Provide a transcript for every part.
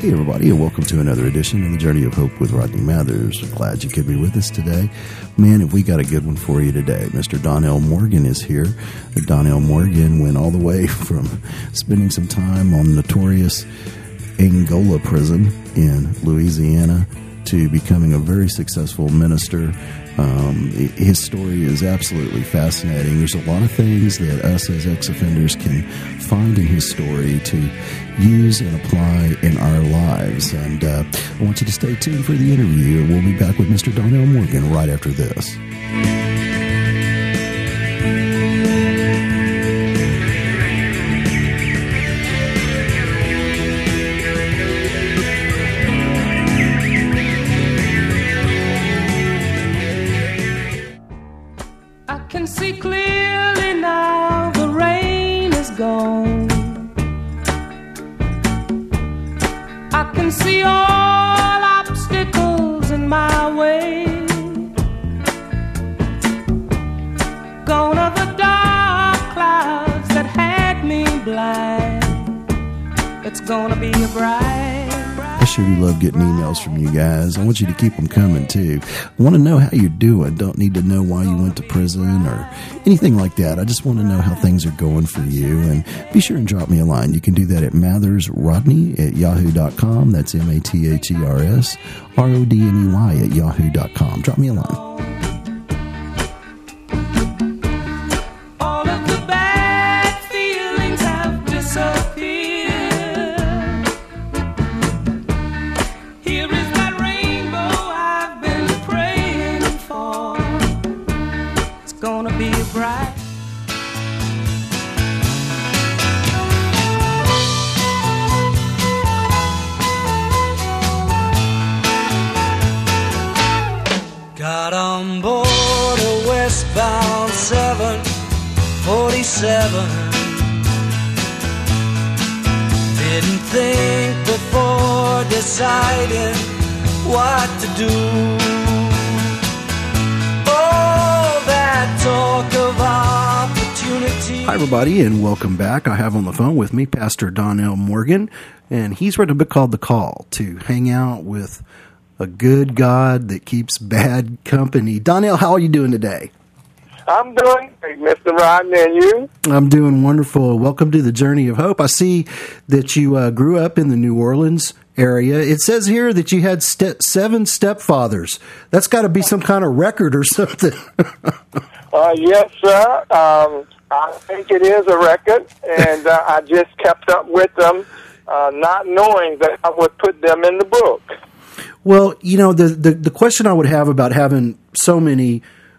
Hey everybody, and welcome to another edition of the Journey of Hope with Rodney Mathers. Glad you could be with us today. Man, have we got a good one for you today. Mr. Donnell Morgan is here. Donnell Morgan went all the way from spending some time on notorious Angola prison in Louisiana to becoming a very successful minister. His story is absolutely fascinating. There's a lot of things that us as ex-offenders can find in his story to use and apply in our lives. And I want you to stay tuned for the interview, and we'll be back with Mr. Donnell Morgan right after this. I sure do love getting emails from you guys. I want you to keep them coming too. I want to know how you're doing. Don't need to know why you went to prison or anything like that. I just want to know how things are going for you. And be sure and drop me a line. You can do that at mathersrodney@yahoo.com. That's MATHERSRODNEY @yahoo.com. Drop me a line. Didn't think before deciding what to do. Oh, that talk of opportunity. Hi, everybody, and welcome back. I have on the phone with me Pastor Donnell Morgan, and he's written a book called The Call, to hang out with a good God that keeps bad company. Donnell, how are you doing today? I'm doing great, Mr. Rodney, and you? I'm doing wonderful. Welcome to the Journey of Hope. I see that you grew up in the New Orleans area. It says here that you had 7 stepfathers. That's got to be some kind of record or something. Yes, sir. I think it is a record, and I just kept up with them, not knowing that I would put them in the book. Well, you know, the question I would have about having so many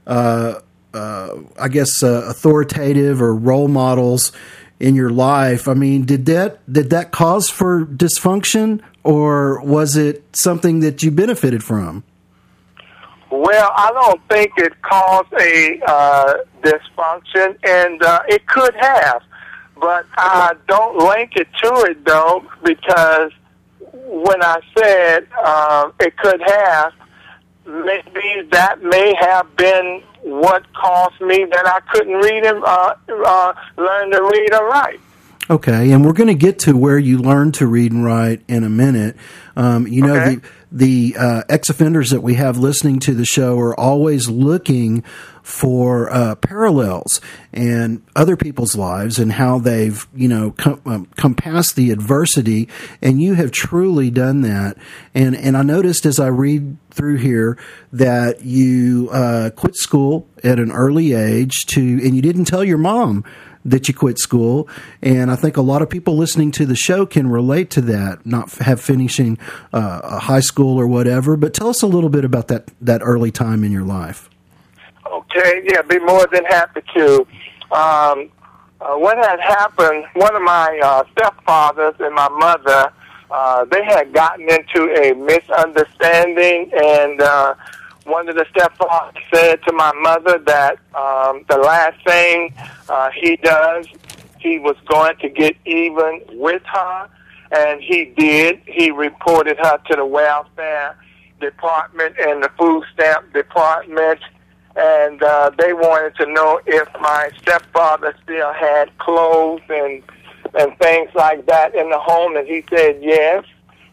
authoritative or role models in your life. I mean, did that cause for dysfunction, or was it something that you benefited from? Well, I don't think it caused a dysfunction, and it could have, but I don't link it to it, though, because when I said it could have, maybe that may have been what caused me that I couldn't read and learn to read or write. Okay, and we're going to get to where you learn to read and write in a minute. Okay. The ex-offenders that we have listening to the show are always looking for parallels in other people's lives and how they've, come past the adversity, and you have truly done that. And I noticed as I read through here that you quit school at an early age and you didn't tell your mom that you quit school, and I think a lot of people listening to the show can relate to that, not finishing a high school or whatever. But tell us a little bit about that early time in your life. Okay, yeah, be more than happy to. What had happened, one of my stepfathers and my mother, they had gotten into a misunderstanding, and one of the stepfathers said to my mother that the last thing he does, he was going to get even with her, and he did. He reported her to the welfare department and the food stamp department, and they wanted to know if my stepfather still had clothes and things like that in the home, and he said yes.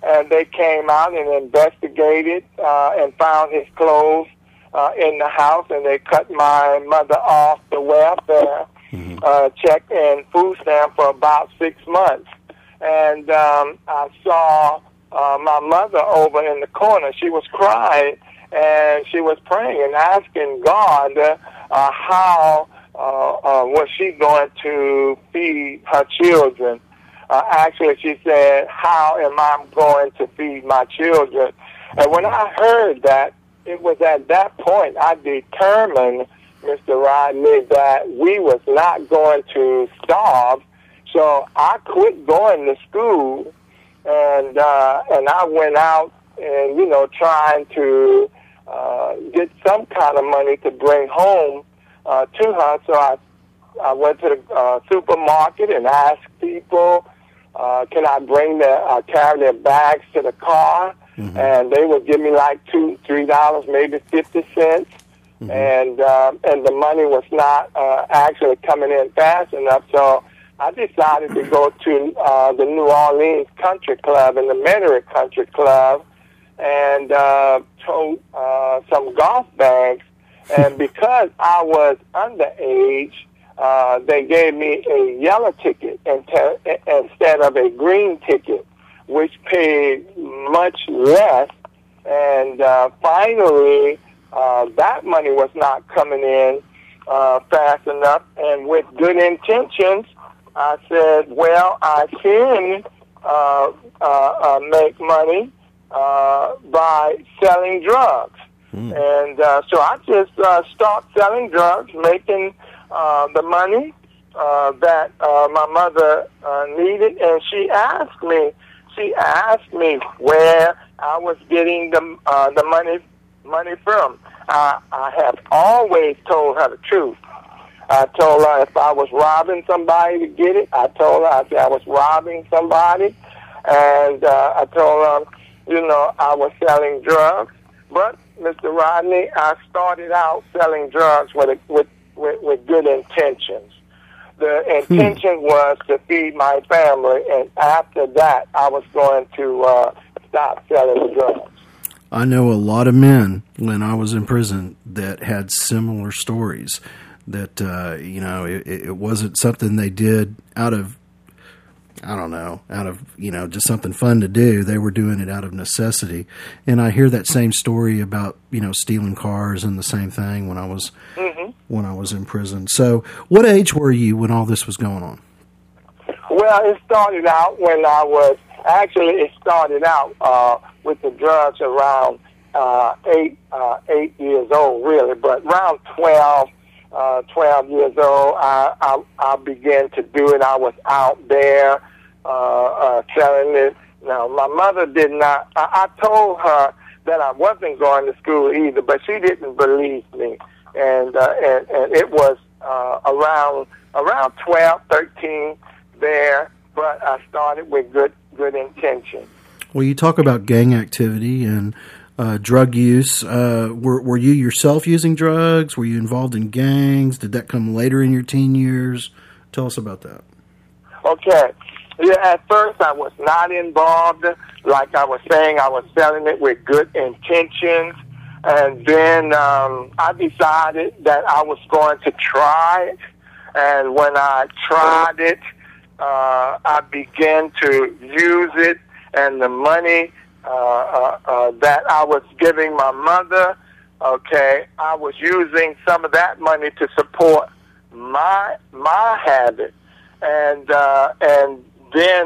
and they came out and investigated and found his clothes in the house, and they cut my mother off the welfare check and food stamp for about 6 months. And I saw my mother over in the corner. She was crying, and she was praying and asking God how was she going to feed her children. Actually, she said, how am I going to feed my children? And when I heard that, it was at that point I determined, Mr. Rodney, that we was not going to starve. So I quit going to school, and I went out and, you know, trying to get some kind of money to bring home to her. So I went to the supermarket and asked people, can I bring carry their bags to the car? And they would give me like $2, $3, maybe 50 cents. And the money was not actually coming in fast enough. So I decided to go to the New Orleans Country Club and the Metairie Country Club and tote some golf bags. And because I was underage, they gave me a yellow ticket instead of a green ticket, which paid much less. And finally, that money was not coming in fast enough. And with good intentions, I said, well, I can make money by selling drugs. And so I just started selling drugs, making the money that my mother needed. And she asked me where I was getting the money from. I have always told her the truth. I told her if I was robbing somebody to get it, I told her I said I was robbing somebody, and I told her, you know, I was selling drugs. But Mr. Rodney, I started out selling drugs with good intentions. The intention was to feed my family, and after that, I was going to stop selling drugs. I know a lot of men when I was in prison that had similar stories. That you know, it wasn't something they did out of, I don't know, you know, just something fun to do. They were doing it out of necessity. And I hear that same story about, you know, stealing cars and the same thing when I was in prison. So what age were you when all this was going on? Well, it started out when it started out with the drugs around 8 years old, really. But around 12 years old, I began to do it. I was out there selling it. Now, my mother did not. I told her that I wasn't going to school either, but she didn't believe me. And it was around 12, 13 there, but I started with good intention. Well, you talk about gang activity and drug use. Were you yourself using drugs? Were you involved in gangs? Did that come later in your teen years? Tell us about that. Okay. Yeah, at first I was not involved. Like I was saying, I was selling it with good intentions. And then I decided that I was going to try it. And when I tried it, I began to use it. And the money that I was giving my mother, okay, I was using some of that money to support my habit. And then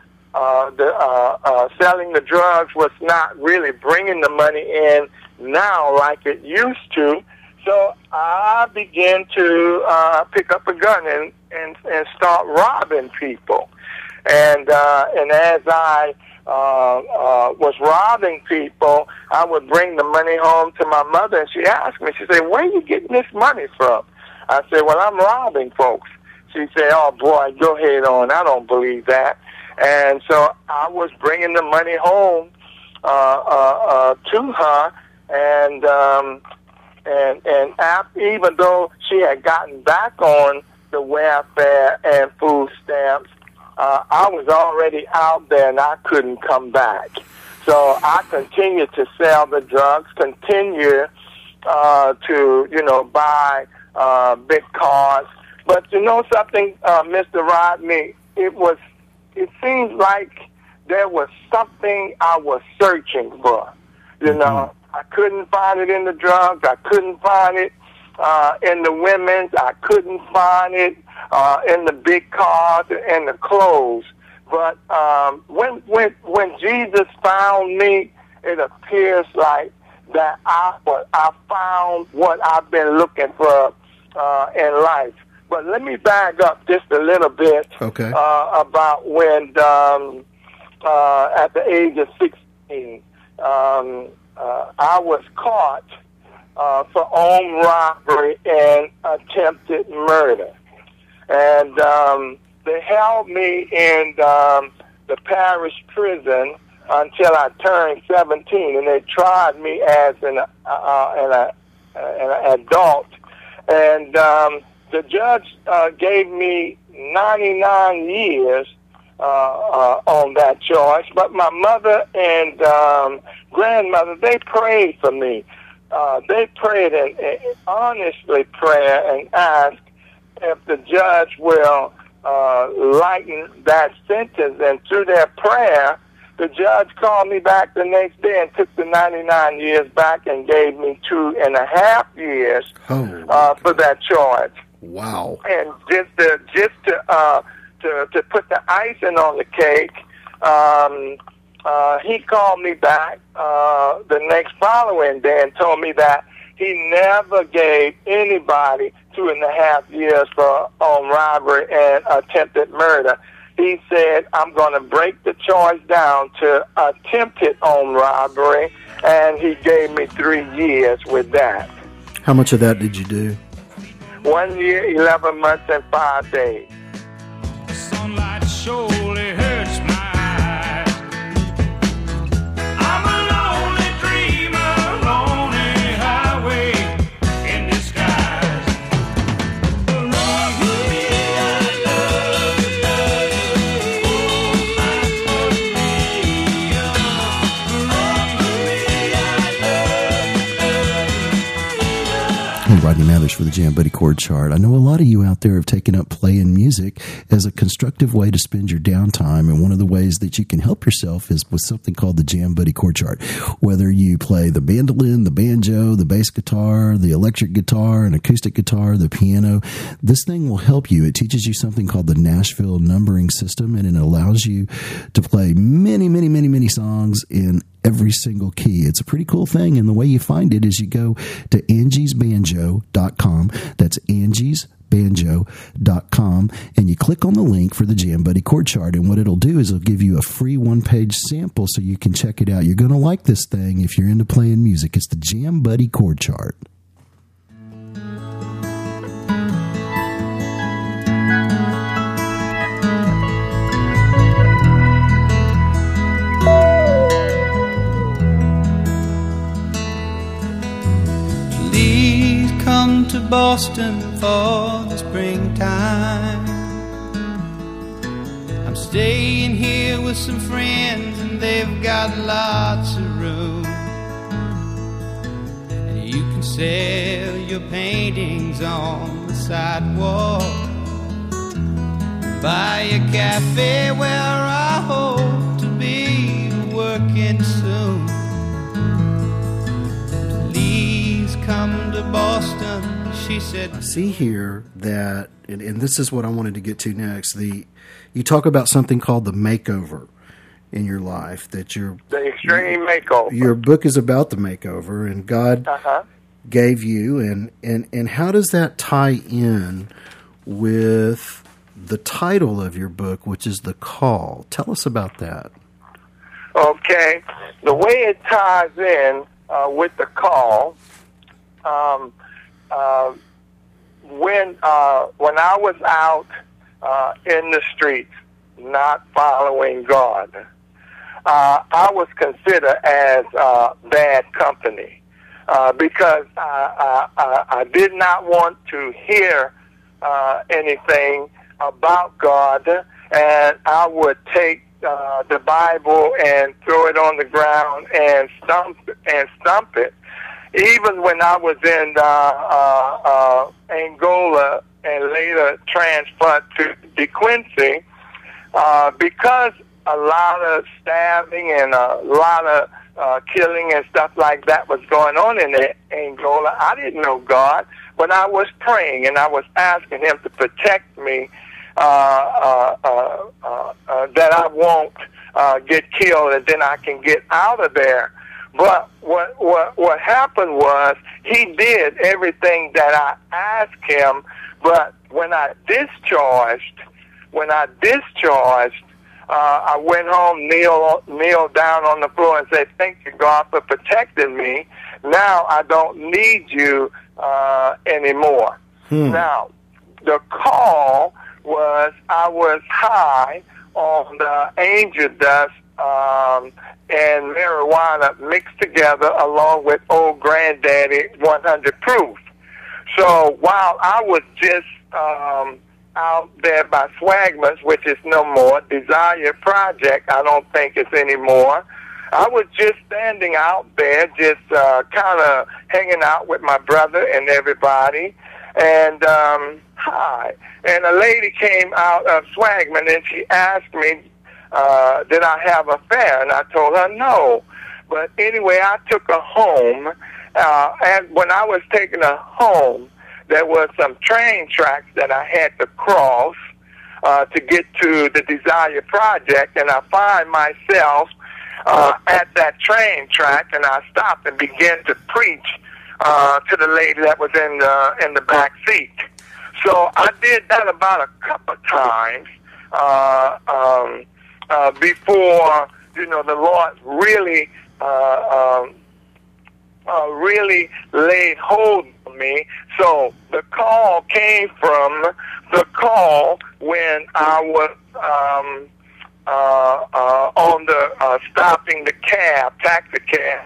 selling the drugs was not really bringing the money in now like it used to. So I began to pick up a gun and start robbing people. And as I was robbing people, I would bring the money home to my mother, and she asked me, she said, where are you getting this money from? I said, well, I'm robbing folks. She said, oh, boy, go ahead on. I don't believe that. And so I was bringing the money home to her, and after, even though she had gotten back on the welfare and food stamps, I was already out there and I couldn't come back. So I continued to sell the drugs, continue to, buy big cars. But you know something, Mr. Rodney, it seems like there was something I was searching for. You know, I couldn't find it in the drugs. I couldn't find it in the women's. I couldn't find it in the big cars and the clothes. But when Jesus found me, it appears like that I found what I've been looking for in life. But let me back up just a little bit about when, at the age of 16, I was caught for armed robbery and attempted murder. And they held me in the parish prison until I turned 17, and they tried me as an adult. And the judge gave me 99 years on that charge, but my mother and grandmother, they prayed for me. They prayed and honestly prayed and asked if the judge will lighten that sentence. And through their prayer, the judge called me back the next day and took the 99 years back and gave me 2.5 years for that charge. Wow! And just to put the icing on the cake, he called me back the next following day and told me that he never gave anybody 2.5 years for armed robbery and attempted murder. He said, I'm going to break the charge down to attempted armed robbery, and he gave me 3 years with that. How much of that did you do? 1 year, 11 months, and 5 days. The sunlight surely hurts my eyes. I'm a lonely dreamer, lonely highway in disguise. Run with me, I love you. Oh, run with me, I love you. Hey, Rodney Mathers for the Jam Buddy Chord Chart. I know a lot of you out there have taken up playing music as a constructive way to spend your downtime, and one of the ways that you can help yourself is with something called the Jam Buddy Chord Chart. Whether you play the mandolin, the banjo, the bass guitar, the electric guitar, an acoustic guitar, the piano, this thing will help you. It teaches you something called the Nashville numbering system, and it allows you to play many, many, many, many songs in every single key. It's a pretty cool thing, and the way you find it is you go to angiesbanjo.com. That's angiesbanjo.com, and you click on the link for the Jam Buddy Chord Chart, and what it'll do is it'll give you a free one-page sample so you can check it out. You're going to like this thing if you're into playing music. It's the Jam Buddy Chord Chart. Come to Boston for the springtime. I'm staying here with some friends and they've got lots of room. And you can sell your paintings on the sidewalk. Buy a cafe where I hope to be working soon. Come to Boston, she said. I see here that, and this is what I wanted to get to next. You talk about something called the makeover in your life. The extreme makeover. Your book is about the makeover, and God gave you, and how does that tie in with the title of your book, which is The Call? Tell us about that. Okay, the way it ties in with The Call. When I was out in the streets, not following God, I was considered as bad company because I did not want to hear anything about God, and I would take the Bible and throw it on the ground and stomp it. Even when I was in Angola and later transferred to DeQuincy, because a lot of stabbing and a lot of killing and stuff like that was going on in Angola, I didn't know God, but I was praying and I was asking Him to protect me, that I won't get killed and then I can get out of there. But what happened was He did everything that I asked Him. But when I discharged, I went home, kneel down on the floor and said, "Thank you, God, for protecting me. Now I don't need you anymore." Now, the call was I was high on the angel dust and marijuana mixed together along with Old Granddaddy 100 Proof. So while I was just out there by Swagman's, which is no more, Desire Project, I don't think it's anymore, I was just standing out there, just kind of hanging out with my brother and everybody, and hi. And a lady came out of Swagman, and she asked me, did I have an affair? And I told her no. But anyway, I took her home, and when I was taking her home, there was some train tracks that I had to cross to get to the Desire Project, and I find myself at that train track, and I stopped and began to preach to the lady that was in the back seat. So I did that about a couple of times before, the Lord really laid hold of me. So the call came from the call when I was on the stopping the taxi cab,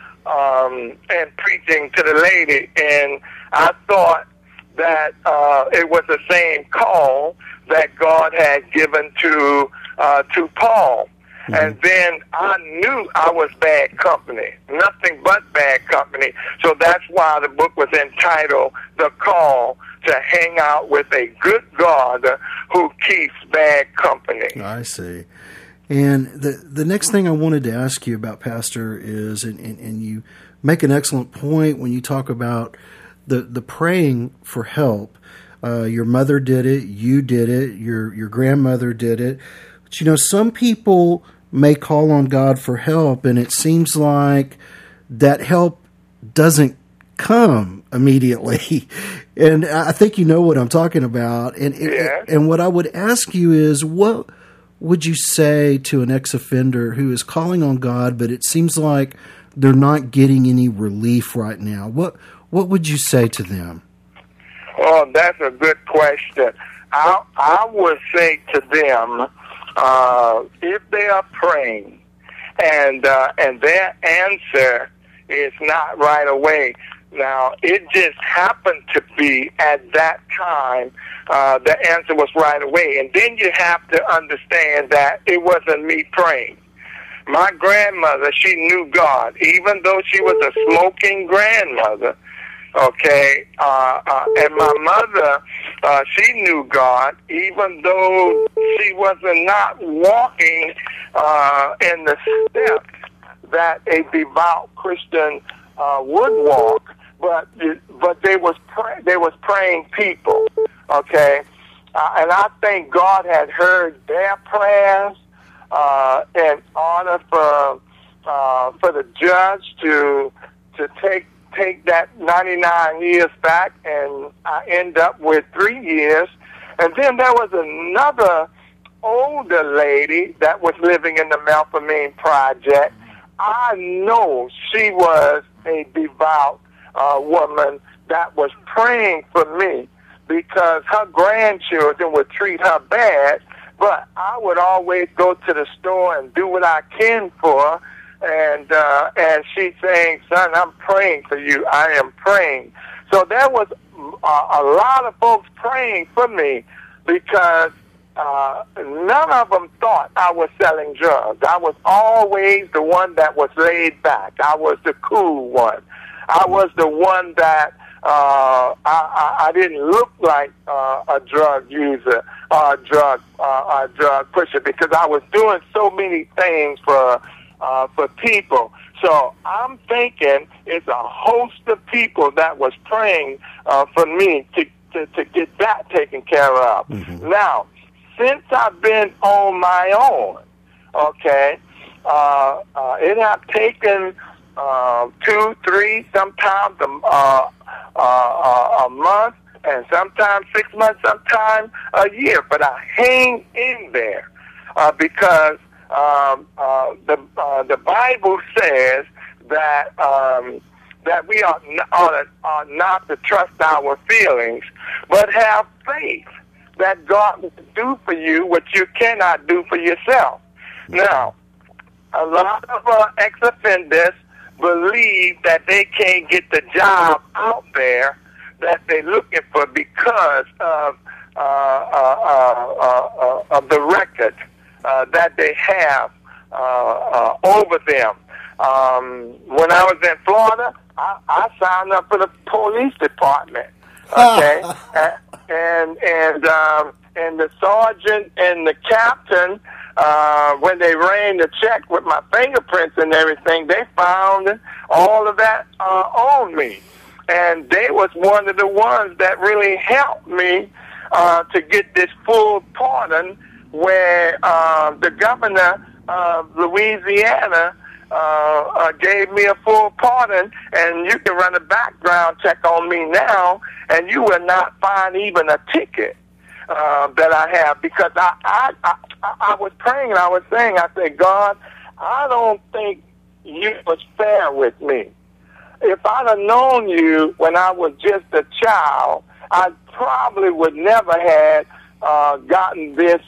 and preaching to the lady, and I thought that it was the same call that God had given to Paul. Mm-hmm. And then I knew I was bad company, nothing but bad company. So that's why the book was entitled The Call to Hang Out with a Good God Who Keeps Bad Company. I see. And the next thing I wanted to ask you about, Pastor, is, and you make an excellent point when you talk about the praying for help. Your mother did it, you did it, your grandmother did it. But some people may call on God for help, and it seems like that help doesn't come immediately. And I think you know what I'm talking about. And what I would ask you is, what would you say to an ex-offender who is calling on God, but it seems like they're not getting any relief right now? What would you say to them? Oh, that's a good question. I would say to them, if they are praying and their answer is not right away. Now, it just happened to be at that time the answer was right away. And then you have to understand that it wasn't me praying. My grandmother, she knew God, even though she was a smoking grandmother. Okay, and my mother, she knew God, even though she was not walking in the steps that a devout Christian would walk. But they was praying people. Okay, and I think God had heard their prayers in order for the judge to take that 99 years back, and I end up with 3 years. And then there was another older lady that was living in the Melpomene Project. I know she was a devout woman that was praying for me, because her grandchildren would treat her bad, but I would always go to the store and do what I can for her. And she's saying, "Son, I'm praying for you. I am praying." So there was a lot of folks praying for me, because none of them thought I was selling drugs. I was always the one that was laid back. I was the cool one. I was the one that I didn't look like a drug user or a drug pusher, because I was doing so many things for people. So I'm thinking it's a host of people that was praying for me to get that taken care of. Mm-hmm. Now, since I've been on my own, okay, it has taken 2, 3, sometimes a month, and sometimes 6 months, sometimes a year. But I hang in there because the Bible says that we are not to trust our feelings, but have faith that God will do for you what you cannot do for yourself. Now, a lot of ex-offenders believe that they can't get the job out there that they're looking for because of the record that they have over them. When I was in Florida, I signed up for the police department. Okay, and the sergeant and the captain, when they ran the check with my fingerprints and everything, they found all of that on me, and they was one of the ones that really helped me to get this full pardon, where the governor of Louisiana gave me a full pardon, and you can run a background check on me now, and you will not find even a ticket that I have, because I was praying and I was saying, I said, God, I don't think you was fair with me. If I'd have known you when I was just a child, I probably would never have gotten this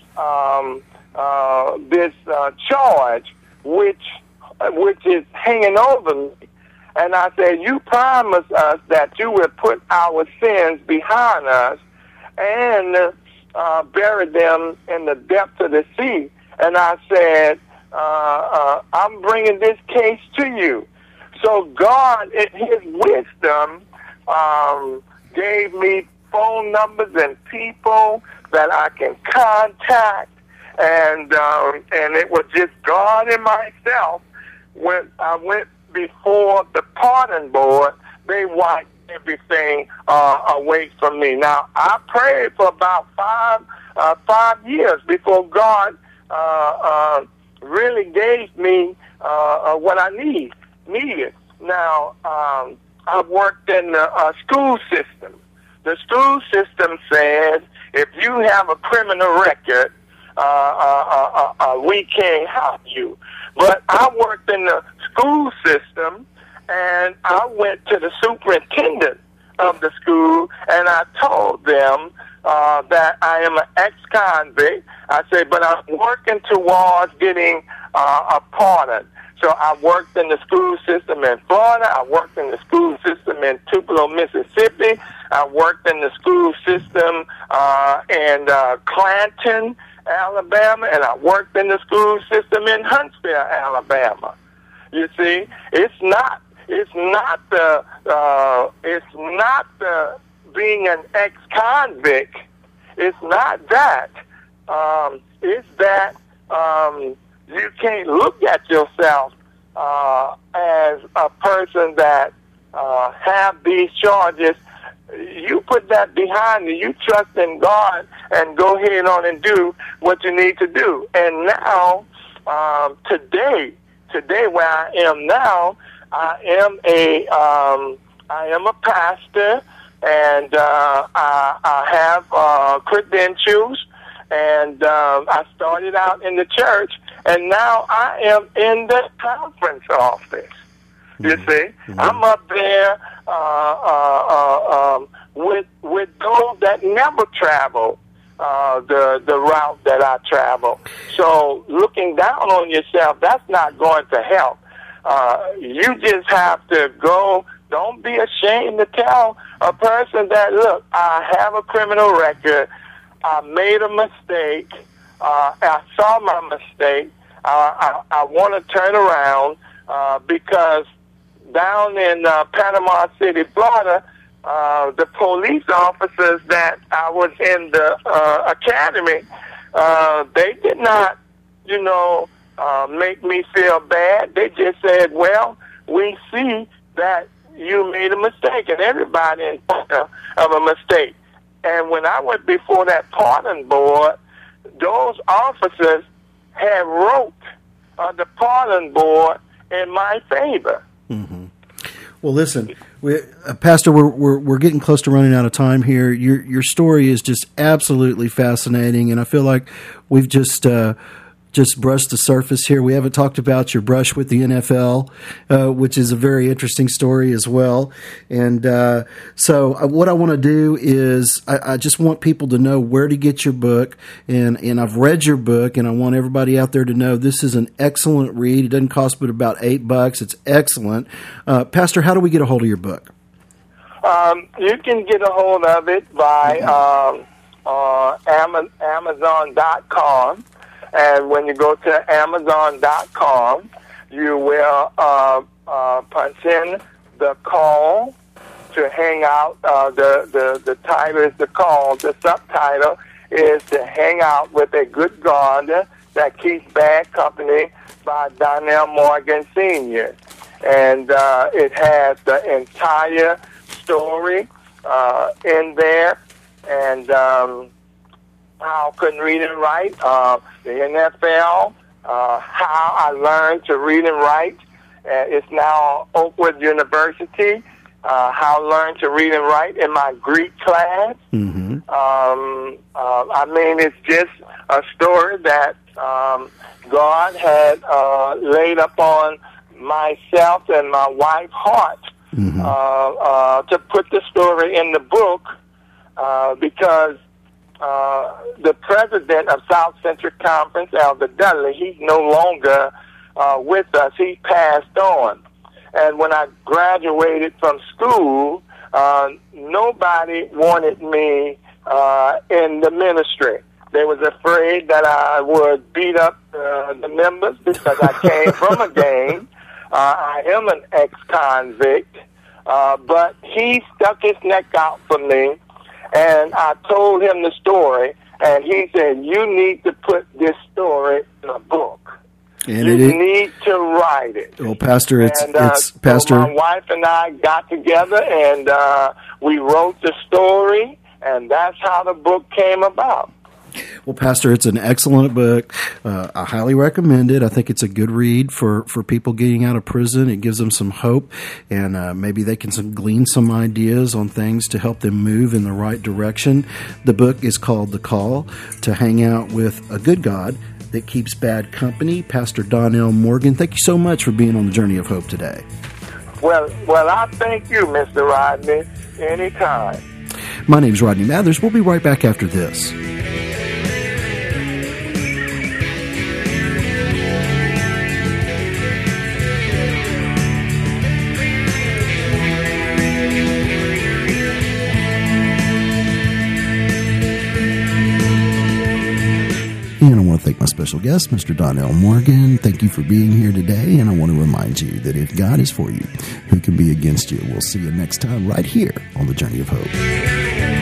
charge, which is hanging over me. And I said, you promised us that you would put our sins behind us and bury them in the depths of the sea. And I said, I'm bringing this case to you. So God, in his wisdom, gave me phone numbers and people that I can contact. And it was just God and myself. When I went before the pardon board, they wiped everything away from me. Now, I prayed for about 5 years before God really gave me what I needed. Now, I worked in the school system. The school system says if you have a criminal record, we can't help you. But I worked in the school system, and I went to the superintendent of the school, and I told them that I am an ex-convict. I said, but I'm working towards getting a pardon. So I worked in the school system in Florida. I worked in the school system in Tupelo, Mississippi. I worked in the school system in Clanton, Alabama, and I worked in the school system in Huntsville, Alabama. You see, it's not the being an ex-convict. It's not that. It's that you can't look at yourself as a person that have these charges. You put that behind you. You trust in God and go ahead on and do what you need to do. And now, today where I am now, I am a pastor, and I have credentials, and I started out in the church, and now I am in the conference office. You see, I'm up there with those that never travel the route that I travel. So looking down on yourself, that's not going to help. You just have to go. Don't be ashamed to tell a person that, look, I have a criminal record. I made a mistake. I saw my mistake. I want to turn around because down in Panama City, Florida, the police officers that I was in the academy, they did not, make me feel bad. They just said, well, we see that you made a mistake, and everybody is of a mistake. And when I went before that pardon board, those officers had wrote the pardon board in my favor. Mm-hmm. Well, listen, Pastor, we're getting close to running out of time here. Your story is just absolutely fascinating, and I feel like we've just brushed the surface here. We haven't talked about your brush with the NFL, which is a very interesting story as well. And so what I want to do is I just want people to know where to get your book. And I've read your book, and I want everybody out there to know this is an excellent read. It doesn't cost but about $8. It's excellent. Pastor, how do we get a hold of your book? You can get a hold of it by Amazon.com. And when you go to Amazon.com, you will punch in the call to hang out. The title is the call. The subtitle is to hang out with a good God that keeps bad company by Donnell Morgan Sr. And it has the entire story in there. And how I couldn't read and write, the NFL, how I learned to read and write. It's now Oakwood University, how I learned to read and write in my Greek class. Mm-hmm. I mean, it's just a story that God had laid upon myself and my wife's heart to put the story in the book because the president of South Central Conference, Elder Dudley, he's no longer with us. He passed on. And when I graduated from school, nobody wanted me in the ministry. They was afraid that I would beat up the members because I came from a gang. I am an ex-convict. But he stuck his neck out for me. And I told him the story, and he said, you need to put this story in a book. And you need to write it. Well, Pastor, it's Pastor. So my wife and I got together, and we wrote the story, and that's how the book came about. Well, Pastor, it's an excellent book. I highly recommend it. I think it's a good read for people getting out of prison. It gives them some hope, and maybe they can glean some ideas on things to help them move in the right direction. The book is called The Call to Hang Out with a Good God that Keeps Bad Company. Pastor Donnell Morgan, thank you so much for being on the Journey of Hope today. Well, I thank you, Mr. Rodney. Anytime. My name's Rodney Mathers. We'll be right back after this. And I want to thank my special guest, Mr. Donnell Morgan. Thank you for being here today. And I want to remind you that if God is for you, who can be against you? We'll see you next time right here on The Journey of Hope.